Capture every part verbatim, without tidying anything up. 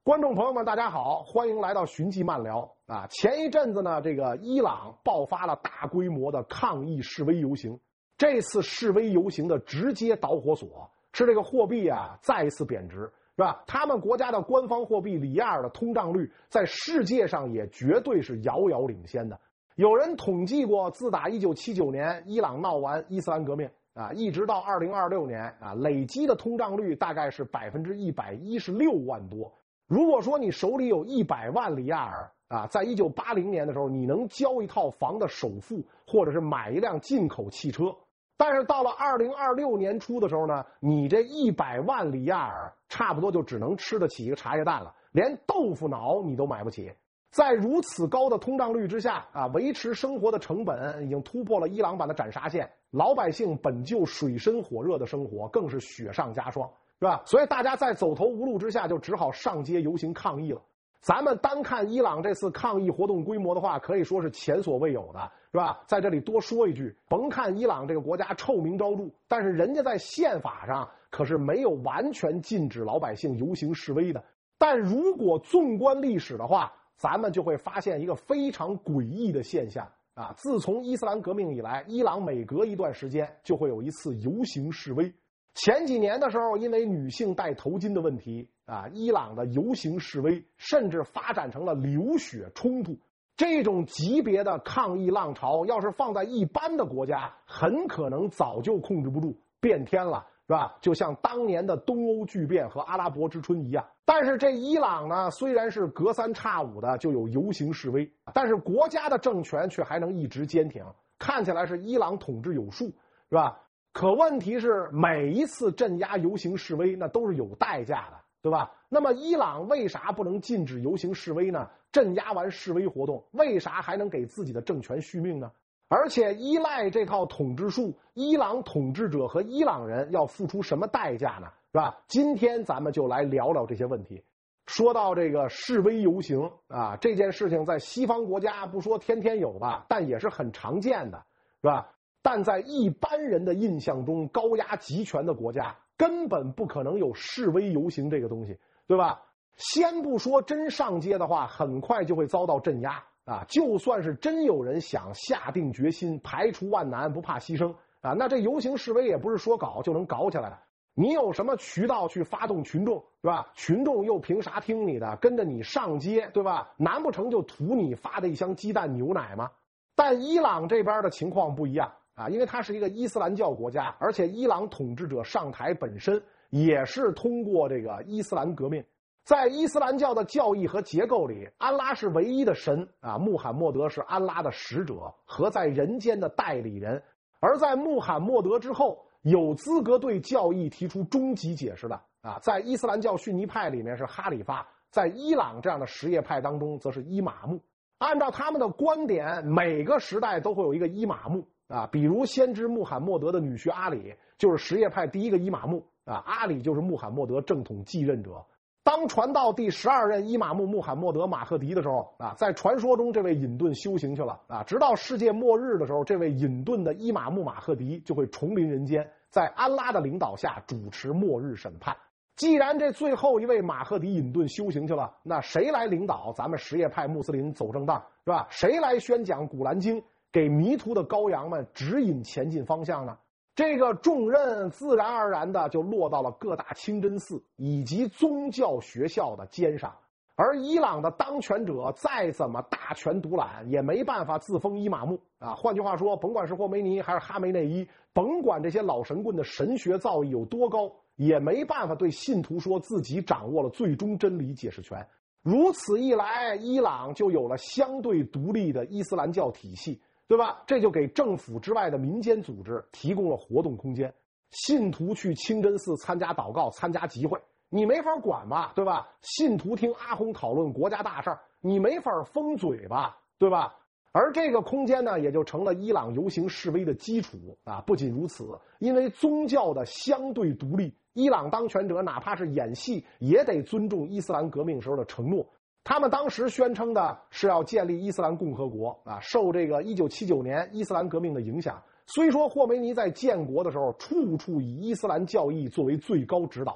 观众朋友们，大家好，欢迎来到寻迹漫聊啊！前一阵子呢，这个伊朗爆发了大规模的抗议示威游行，这次示威游行的直接导火索是这个货币啊再一次贬值，是吧？他们国家的官方货币里亚尔的通胀率在世界上也绝对是遥遥领先的。有人统计过，自打一九七九年伊朗闹完伊斯兰革命啊，一直到二零二六年啊，累积的通胀率大概是百分之一百一十六万多。如果说你手里有一百万里亚尔啊，在一九八零年的时候，你能交一套房的首付，或者是买一辆进口汽车。但是到了二零二六年初的时候呢，你这一百万里亚尔差不多就只能吃得起一个茶叶蛋了，连豆腐脑你都买不起。在如此高的通胀率之下啊，维持生活的成本已经突破了伊朗版的斩杀线，老百姓本就水深火热的生活更是雪上加霜，是吧？所以大家在走投无路之下，就只好上街游行抗议了。咱们单看伊朗这次抗议活动规模的话，可以说是前所未有的，是吧？在这里多说一句，甭看伊朗这个国家臭名昭著，但是人家在宪法上可是没有完全禁止老百姓游行示威的。但如果纵观历史的话，咱们就会发现一个非常诡异的现象啊！自从伊斯兰革命以来，伊朗每隔一段时间就会有一次游行示威。前几年的时候，因为女性戴头巾的问题啊，伊朗的游行示威甚至发展成了流血冲突。这种级别的抗议浪潮，要是放在一般的国家，很可能早就控制不住，变天了，是吧？就像当年的东欧巨变和阿拉伯之春一样。但是这伊朗呢，虽然是隔三差五的就有游行示威，但是国家的政权却还能一直坚挺，看起来是伊朗统治有术，是吧？可问题是，每一次镇压游行示威那都是有代价的，对吧？那么伊朗为啥不能禁止游行示威呢？镇压完示威活动，为啥还能给自己的政权续命呢？而且依赖这套统治术，伊朗统治者和伊朗人要付出什么代价呢？是吧？今天咱们就来聊聊这些问题。说到这个示威游行啊，这件事情在西方国家不说天天有吧，但也是很常见的，是吧？但在一般人的印象中，高压集权的国家根本不可能有示威游行这个东西，对吧？先不说真上街的话，很快就会遭到镇压啊！就算是真有人想下定决心排除万难，不怕牺牲啊，那这游行示威也不是说搞就能搞起来的。你有什么渠道去发动群众，是吧？群众又凭啥听你的，跟着你上街，对吧？难不成就图你发的一箱鸡蛋牛奶吗？但伊朗这边的情况不一样啊，因为它是一个伊斯兰教国家，而且伊朗统治者上台本身也是通过这个伊斯兰革命。在伊斯兰教的教义和结构里，安拉是唯一的神啊，穆罕默德是安拉的使者和在人间的代理人。而在穆罕默德之后，有资格对教义提出终极解释的啊，在伊斯兰教逊尼派里面是哈里发，在伊朗这样的什叶派当中则是伊玛目。按照他们的观点，每个时代都会有一个伊玛目啊，比如先知穆罕默德的女婿阿里就是什叶派第一个伊玛目啊，阿里就是穆罕默德正统继任者。当传到第十二任伊玛目穆罕默德马赫迪的时候啊，在传说中这位隐遁修行去了啊，直到世界末日的时候，这位隐遁的伊玛目马赫迪就会重临人间，在安拉的领导下主持末日审判。既然这最后一位马赫迪隐遁修行去了，那谁来领导咱们什叶派穆斯林走正道，是吧？谁来宣讲古兰经，给迷途的羔羊们指引前进方向呢？这个重任自然而然的就落到了各大清真寺以及宗教学校的肩上。而伊朗的当权者再怎么大权独揽，也没办法自封伊玛目啊。换句话说，甭管是霍梅尼还是哈梅内伊，甭管这些老神棍的神学造诣有多高，也没办法对信徒说自己掌握了最终真理解释权。如此一来，伊朗就有了相对独立的伊斯兰教体系，对吧？这就给政府之外的民间组织提供了活动空间。信徒去清真寺参加祷告、参加集会，你没法管吧，对吧？信徒听阿訇讨论国家大事，你没法封嘴吧，对吧？而这个空间呢，也就成了伊朗游行示威的基础啊。不仅如此，因为宗教的相对独立，伊朗当权者哪怕是演戏，也得尊重伊斯兰革命时候的承诺。他们当时宣称的是要建立伊斯兰共和国啊，受这个一九七九年伊斯兰革命的影响。虽说霍梅尼在建国的时候处处以伊斯兰教义作为最高指导，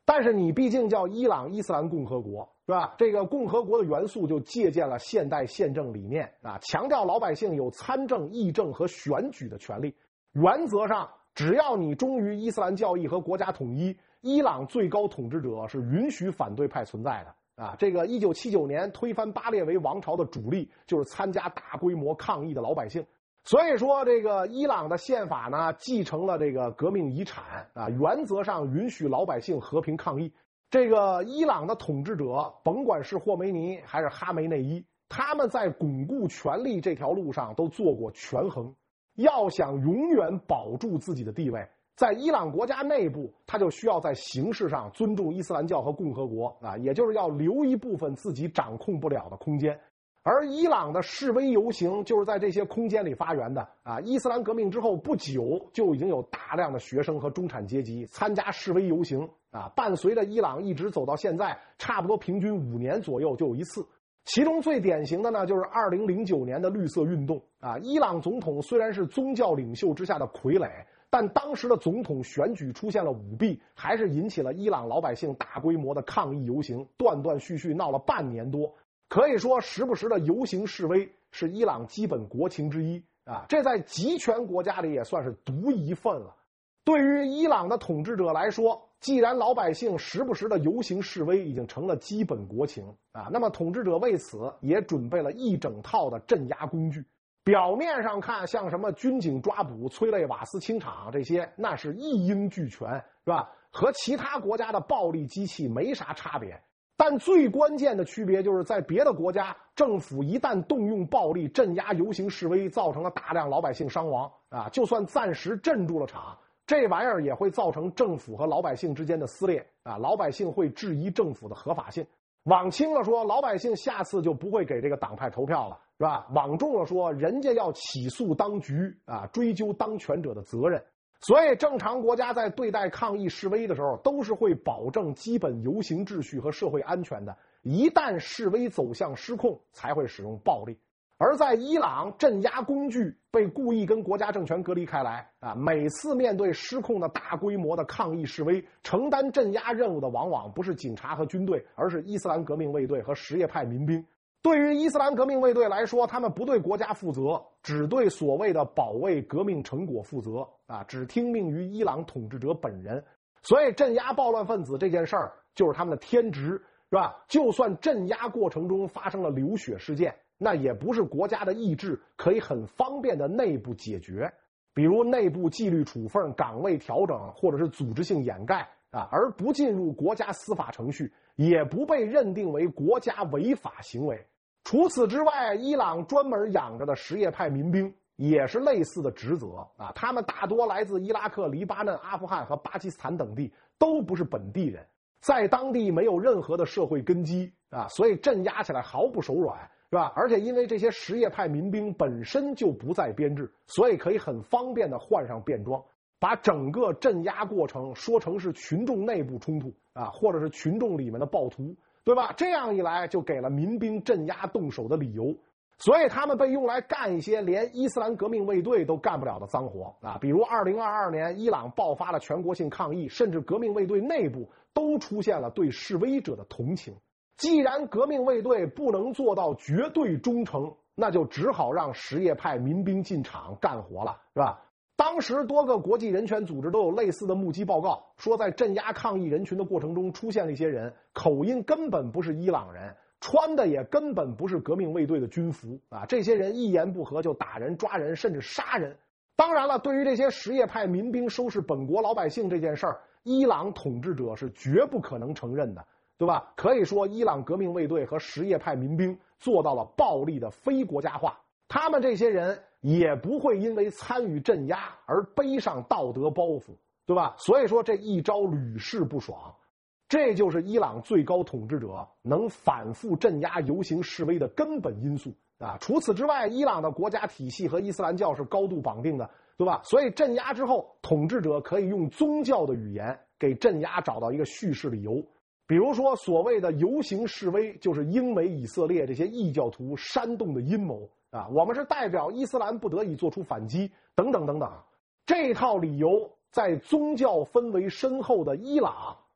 但是你毕竟叫伊朗伊斯兰共和国，是吧？这个共和国的元素就借鉴了现代宪政理念啊，强调老百姓有参政、议政和选举的权利。原则上，只要你忠于伊斯兰教义和国家统一，伊朗最高统治者是允许反对派存在的。啊，这个一九七九年推翻巴列维王朝的主力就是参加大规模抗议的老百姓。所以说，这个伊朗的宪法呢，继承了这个革命遗产啊，原则上允许老百姓和平抗议。这个伊朗的统治者，甭管是霍梅尼还是哈梅内伊，他们在巩固权力这条路上都做过权衡。要想永远保住自己的地位，在伊朗国家内部，他就需要在形式上尊重伊斯兰教和共和国啊，也就是要留一部分自己掌控不了的空间。而伊朗的示威游行就是在这些空间里发源的啊。伊斯兰革命之后不久，就已经有大量的学生和中产阶级参加示威游行啊，伴随着伊朗一直走到现在，差不多平均五年左右就有一次。其中最典型的呢，就是二零零九年的绿色运动啊。伊朗总统虽然是宗教领袖之下的傀儡，但当时的总统选举出现了舞弊，还是引起了伊朗老百姓大规模的抗议游行，断断续续闹了半年多。可以说，时不时的游行示威是伊朗基本国情之一啊，这在集权国家里也算是独一份了。对于伊朗的统治者来说，既然老百姓时不时的游行示威已经成了基本国情啊，那么统治者为此也准备了一整套的镇压工具。表面上看，像什么军警抓捕、催泪瓦斯清场这些，那是一应俱全，是吧？和其他国家的暴力机器没啥差别。但最关键的区别就是在别的国家，政府一旦动用暴力镇压游行示威，造成了大量老百姓伤亡啊，就算暂时镇住了场，这玩意儿也会造成政府和老百姓之间的撕裂啊，老百姓会质疑政府的合法性。往轻了说，老百姓下次就不会给这个党派投票了，是吧？往重了说，人家要起诉当局啊，追究当权者的责任。所以正常国家在对待抗议示威的时候，都是会保证基本游行秩序和社会安全的，一旦示威走向失控，才会使用暴力。而在伊朗，镇压工具被故意跟国家政权隔离开来啊，每次面对失控的大规模的抗议示威，承担镇压任务的往往不是警察和军队，而是伊斯兰革命卫队和什叶派民兵。对于伊斯兰革命卫队来说，他们不对国家负责，只对所谓的保卫革命成果负责啊，只听命于伊朗统治者本人。所以镇压暴乱分子这件事儿就是他们的天职，是吧？就算镇压过程中发生了流血事件，那也不是国家的意志可以很方便的内部解决，比如内部纪律处分、岗位调整，或者是组织性掩盖啊，而不进入国家司法程序，也不被认定为国家违法行为。除此之外，伊朗专门养着的什叶派民兵也是类似的职责啊，他们大多来自伊拉克、黎巴嫩、阿富汗和巴基斯坦等地，都不是本地人，在当地没有任何的社会根基啊，所以镇压起来毫不手软，是吧？而且因为这些什叶派民兵本身就不在编制，所以可以很方便的换上便装，把整个镇压过程说成是群众内部冲突啊，或者是群众里面的暴徒，对吧？这样一来就给了民兵镇压动手的理由，所以他们被用来干一些连伊斯兰革命卫队都干不了的脏活啊，比如二零二二年伊朗爆发了全国性抗议，甚至革命卫队内部都出现了对示威者的同情。既然革命卫队不能做到绝对忠诚，那就只好让什叶派民兵进场干活了，是吧？当时多个国际人权组织都有类似的目击报告，说在镇压抗议人群的过程中出现了一些人口音根本不是伊朗人，穿的也根本不是革命卫队的军服啊！这些人一言不合就打人、抓人，甚至杀人。当然了，对于这些什叶派民兵收拾本国老百姓这件事儿，伊朗统治者是绝不可能承认的，对吧？可以说，伊朗革命卫队和什叶派民兵做到了暴力的非国家化，他们这些人也不会因为参与镇压而背上道德包袱，对吧？所以说这一招屡试不爽，这就是伊朗最高统治者能反复镇压游行示威的根本因素啊。除此之外，伊朗的国家体系和伊斯兰教是高度绑定的，对吧？所以镇压之后，统治者可以用宗教的语言给镇压找到一个叙事理由，比如说所谓的游行示威就是英美以色列这些异教徒煽动的阴谋啊，我们是代表伊斯兰不得已做出反击，等等等等。这套理由在宗教氛围深厚的伊朗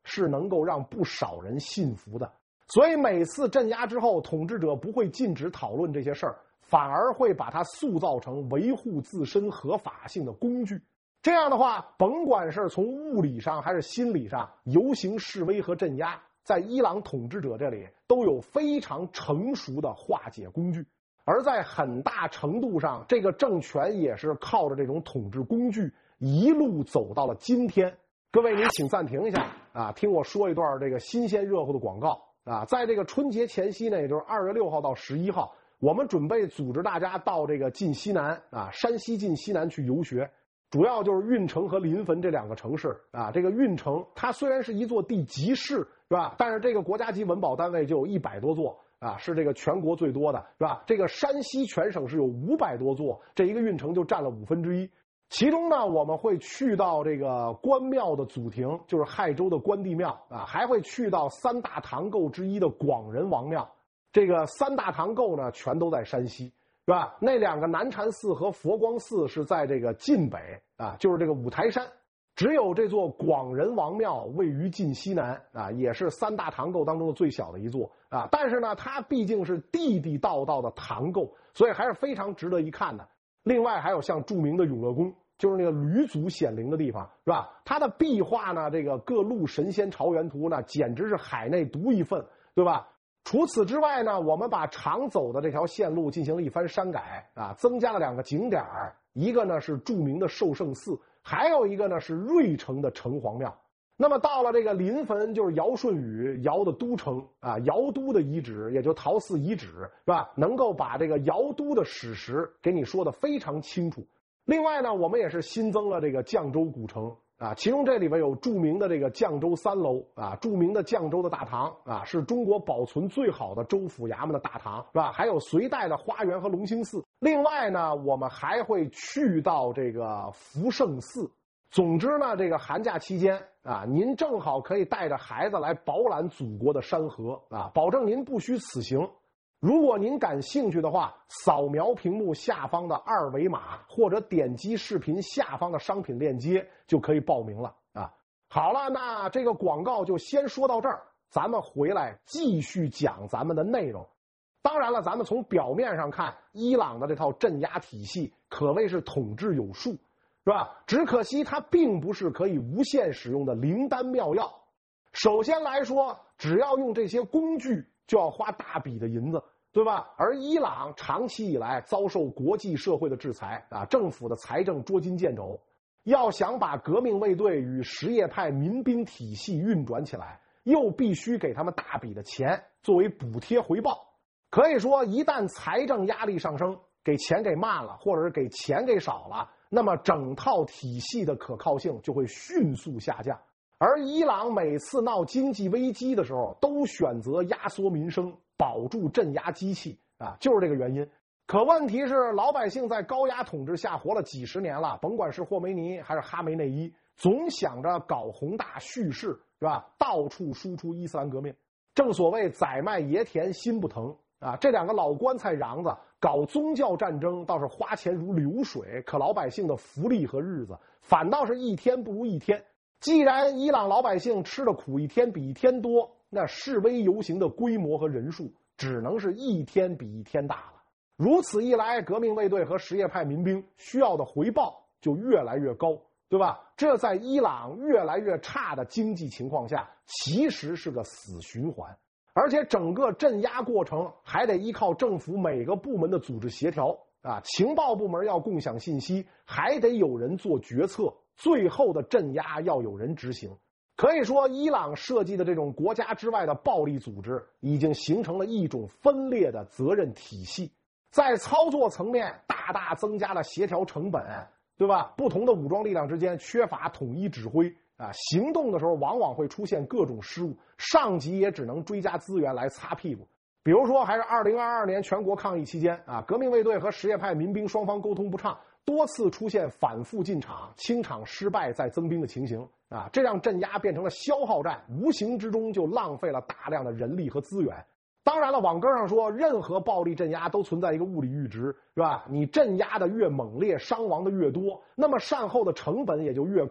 是能够让不少人信服的。所以每次镇压之后，统治者不会禁止讨论这些事儿，反而会把它塑造成维护自身合法性的工具。这样的话，甭管是从物理上还是心理上，游行示威和镇压在伊朗统治者这里都有非常成熟的化解工具。而在很大程度上，这个政权也是靠着这种统治工具一路走到了今天。各位，您请暂停一下啊，听我说一段这个新鲜热乎的广告啊。在这个春节前夕呢，也就是二月六号到十一号，我们准备组织大家到这个晋西南啊，山西晋西南去游学，主要就是运城和临汾这两个城市啊。这个运城它虽然是一座地级市，是吧？但是这个国家级文保单位就有一百多座啊，是这个全国最多的，是吧？这个山西全省是有五百多座，这一个运城就占了五分之一。其中呢，我们会去到这个关庙的祖庭，就是亥州的关帝庙啊，还会去到三大唐构之一的广仁王庙。这个三大唐构呢，全都在山西，是吧？那两个南禅寺和佛光寺是在这个晋北啊，就是这个五台山。只有这座广仁王庙位于晋西南啊，也是三大唐构当中的最小的一座啊。但是呢，它毕竟是地地道道的唐构，所以还是非常值得一看的。另外还有像著名的永乐宫，就是那个吕祖显灵的地方，是吧？它的壁画呢，这个各路神仙朝元图呢，简直是海内独一份，对吧？除此之外呢，我们把常走的这条线路进行了一番删改啊，增加了两个景点，一个呢是著名的寿圣寺，还有一个呢是芮城的城隍庙。那么到了这个临汾，就是尧舜禹尧的都城啊，尧都的遗址，也就陶寺遗址，是吧？能够把这个尧都的史实给你说得非常清楚。另外呢，我们也是新增了这个绛州古城啊，其中这里边有著名的这个绛州三楼啊，著名的绛州的大堂啊，是中国保存最好的州府衙门的大堂，是吧？还有隋代的花园和隆兴寺。另外呢，我们还会去到这个福圣寺。总之呢，这个寒假期间啊，您正好可以带着孩子来饱览祖国的山河啊，保证您不虚此行。如果您感兴趣的话，扫描屏幕下方的二维码，或者点击视频下方的商品链接，就可以报名了啊。好了，那这个广告就先说到这儿，咱们回来继续讲咱们的内容。当然了，咱们从表面上看，伊朗的这套镇压体系可谓是统治有术，是吧？只可惜它并不是可以无限使用的灵丹妙药。首先来说，只要用这些工具，就要花大笔的银子，对吧？而伊朗长期以来遭受国际社会的制裁啊，政府的财政捉襟见肘，要想把革命卫队与什叶派民兵体系运转起来，又必须给他们大笔的钱作为补贴回报。可以说，一旦财政压力上升，给钱给慢了，或者是给钱给少了，那么整套体系的可靠性就会迅速下降。而伊朗每次闹经济危机的时候，都选择压缩民生，保住镇压机器啊，就是这个原因。可问题是，老百姓在高压统治下活了几十年了，甭管是霍梅尼还是哈梅内伊，总想着搞宏大叙事，是吧？到处输出伊斯兰革命。正所谓宰卖爷田心不疼啊，这两个老棺材瓤子搞宗教战争倒是花钱如流水，可老百姓的福利和日子反倒是一天不如一天。既然伊朗老百姓吃的苦一天比一天多，那示威游行的规模和人数只能是一天比一天大了。如此一来，革命卫队和什叶派民兵需要的回报就越来越高，对吧？这在伊朗越来越差的经济情况下，其实是个死循环。而且整个镇压过程还得依靠政府每个部门的组织协调啊，情报部门要共享信息，还得有人做决策，最后的镇压要有人执行。可以说，伊朗设计的这种国家之外的暴力组织已经形成了一种分裂的责任体系，在操作层面大大增加了协调成本，对吧？不同的武装力量之间缺乏统一指挥啊，行动的时候往往会出现各种失误，上级也只能追加资源来擦屁股。比如说，还是二零二二年全国抗议期间啊，革命卫队和什叶派民兵双方沟通不畅，多次出现反复进场、清场失败再增兵的情形啊，这让镇压变成了消耗战，无形之中就浪费了大量的人力和资源。当然了，网根上说，任何暴力镇压都存在一个物理阈值，是吧？你镇压的越猛烈，伤亡的越多，那么善后的成本也就越高。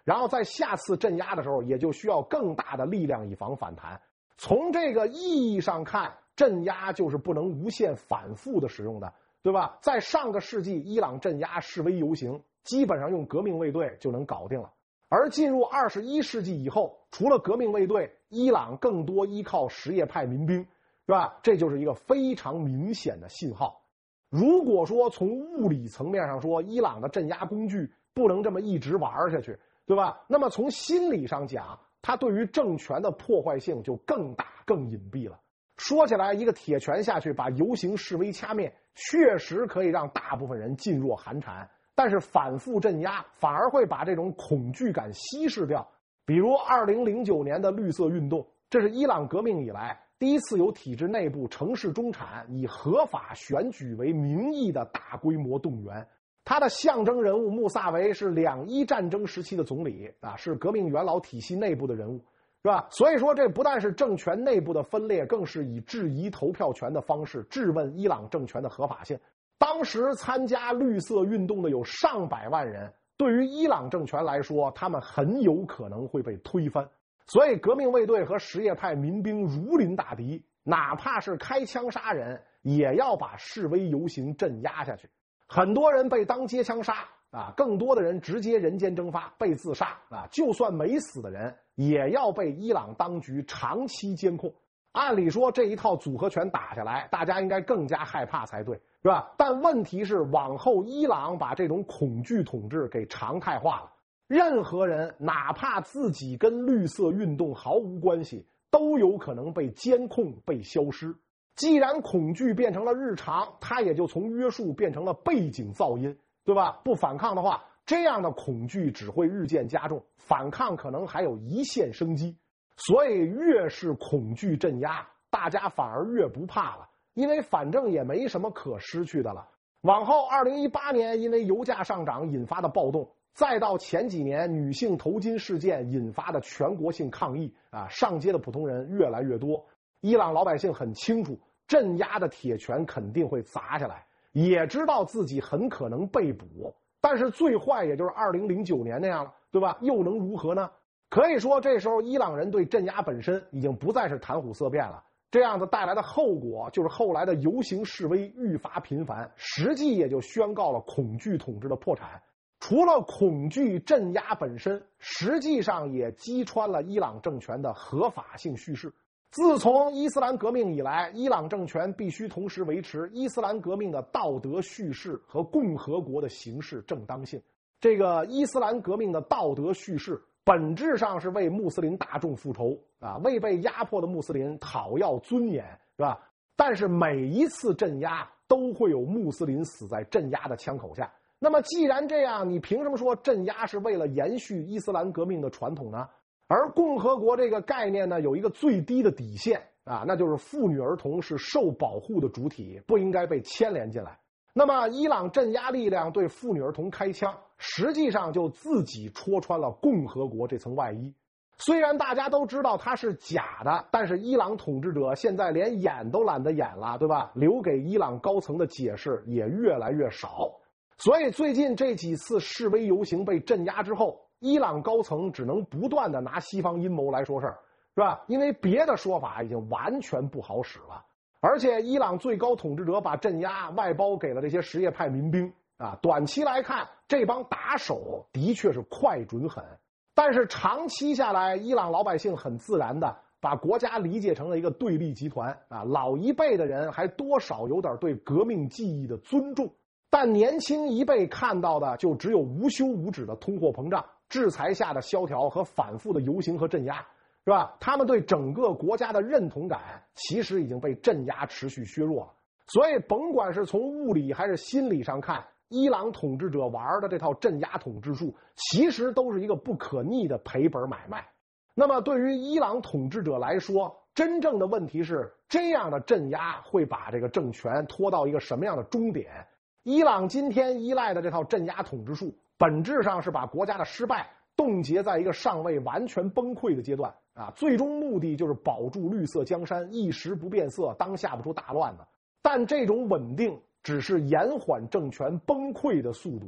然后在下次镇压的时候，也就需要更大的力量以防反弹。从这个意义上看，镇压就是不能无限反复的使用的，对吧？在上个世纪，伊朗镇压示威游行，基本上用革命卫队就能搞定了。而进入二十一世纪以后，除了革命卫队，伊朗更多依靠什叶派民兵，是吧？这就是一个非常明显的信号。如果说从物理层面上说，伊朗的镇压工具不能这么一直玩下去，对吧？那么从心理上讲，它对于政权的破坏性就更大更隐蔽了。说起来，一个铁拳下去把游行示威掐灭，确实可以让大部分人噤若寒蝉，但是反复镇压反而会把这种恐惧感稀释掉。比如二零零九年的绿色运动，这是伊朗革命以来第一次有体制内部城市中产以合法选举为名义的大规模动员。他的象征人物穆萨维是两伊战争时期的总理啊，是革命元老体系内部的人物，是吧？所以说这不但是政权内部的分裂，更是以质疑投票权的方式质问伊朗政权的合法性。当时参加绿色运动的有上百万人，对于伊朗政权来说，他们很有可能会被推翻。所以革命卫队和什叶派民兵如临大敌，哪怕是开枪杀人，也要把示威游行镇压下去。很多人被当街枪杀啊，更多的人直接人间蒸发，被自杀啊。就算没死的人，也要被伊朗当局长期监控。按理说这一套组合拳打下来，大家应该更加害怕才对，是吧？但问题是，往后伊朗把这种恐惧统治给常态化了，任何人哪怕自己跟绿色运动毫无关系，都有可能被监控、被消失。既然恐惧变成了日常，它也就从约束变成了背景噪音，对吧？不反抗的话，这样的恐惧只会日渐加重，反抗可能还有一线生机。所以越是恐惧镇压，大家反而越不怕了，因为反正也没什么可失去的了。往后二零一八年因为油价上涨引发的暴动，再到前几年女性头巾事件引发的全国性抗议啊，上街的普通人越来越多。伊朗老百姓很清楚，镇压的铁拳肯定会砸下来，也知道自己很可能被捕，但是最坏也就是二零零九年那样了，对吧？又能如何呢？可以说这时候伊朗人对镇压本身已经不再是谈虎色变了，这样子带来的后果就是后来的游行示威愈发频繁，实际也就宣告了恐惧统治的破产。除了恐惧镇压本身，实际上也击穿了伊朗政权的合法性叙事。自从伊斯兰革命以来，伊朗政权必须同时维持伊斯兰革命的道德叙事和共和国的形式正当性。这个伊斯兰革命的道德叙事本质上是为穆斯林大众复仇啊，为被压迫的穆斯林讨要尊严，是吧？但是每一次镇压都会有穆斯林死在镇压的枪口下。那么既然这样，你凭什么说镇压是为了延续伊斯兰革命的传统呢？而共和国这个概念呢，有一个最低的底线啊，那就是妇女儿童是受保护的主体，不应该被牵连进来。那么伊朗镇压力量对妇女儿童开枪，实际上就自己戳穿了共和国这层外衣。虽然大家都知道它是假的，但是伊朗统治者现在连演都懒得演了，对吧？留给伊朗高层的解释也越来越少。所以最近这几次示威游行被镇压之后，伊朗高层只能不断的拿西方阴谋来说事儿，是吧？因为别的说法已经完全不好使了。而且伊朗最高统治者把镇压外包给了这些什叶派民兵啊，短期来看，这帮打手的确是快准狠，但是长期下来，伊朗老百姓很自然的把国家理解成了一个对立集团啊。老一辈的人还多少有点对革命记忆的尊重，但年轻一辈看到的就只有无休无止的通货膨胀、制裁下的萧条和反复的游行和镇压，是吧？他们对整个国家的认同感其实已经被镇压持续削弱了。所以甭管是从物理还是心理上看，伊朗统治者玩的这套镇压统治术其实都是一个不可逆的赔本买卖。那么对于伊朗统治者来说，真正的问题是这样的镇压会把这个政权拖到一个什么样的终点？伊朗今天依赖的这套镇压统治术本质上是把国家的失败冻结在一个尚未完全崩溃的阶段啊，最终目的就是保住绿色江山，一时不变色，当下不出大乱子。但这种稳定只是延缓政权崩溃的速度，是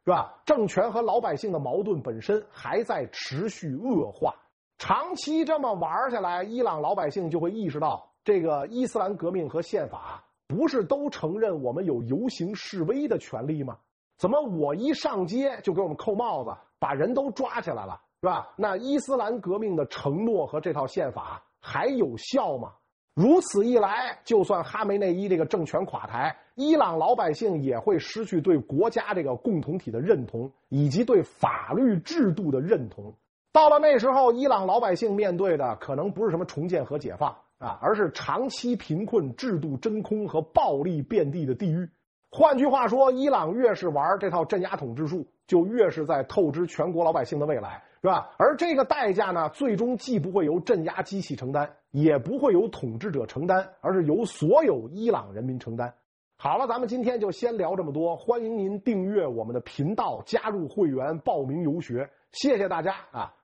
是吧？政权和老百姓的矛盾本身还在持续恶化。长期这么玩下来，伊朗老百姓就会意识到，这个伊斯兰革命和宪法不是都承认我们有游行示威的权利吗？怎么我一上街就给我们扣帽子，把人都抓起来了，是吧？那伊斯兰革命的承诺和这套宪法还有效吗？如此一来，就算哈梅内伊这个政权垮台，伊朗老百姓也会失去对国家这个共同体的认同，以及对法律制度的认同。到了那时候，伊朗老百姓面对的可能不是什么重建和解放啊，而是长期贫困、制度真空和暴力遍地的地狱。换句话说，伊朗越是玩这套镇压统治术，就越是在透支全国老百姓的未来，是吧？而这个代价呢，最终既不会由镇压机器承担，也不会由统治者承担，而是由所有伊朗人民承担。好了，咱们今天就先聊这么多，欢迎您订阅我们的频道，加入会员，报名游学，谢谢大家啊！